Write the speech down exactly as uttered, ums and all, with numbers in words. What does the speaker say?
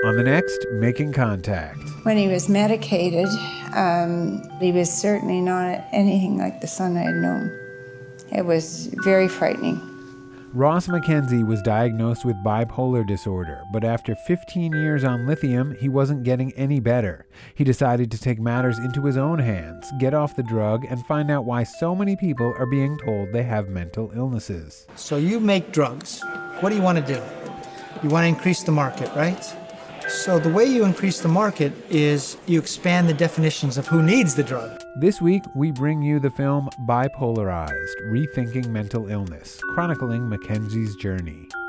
On the next, Making Contact. When he was medicated, um, he was certainly not anything like the son I had known. It was very frightening. Ross Mackenzie was diagnosed with bipolar disorder, but after fifteen years on lithium, he wasn't getting any better. He decided to take matters into his own hands, get off the drug, and find out why so many people are being told they have mental illnesses. So you make drugs. What do you want to do? You want to increase the market, right? So the way you increase the market is you expand the definitions of who needs the drug. This week, we bring you the film Bipolarized, Rethinking Mental Illness, chronicling Mackenzie's journey.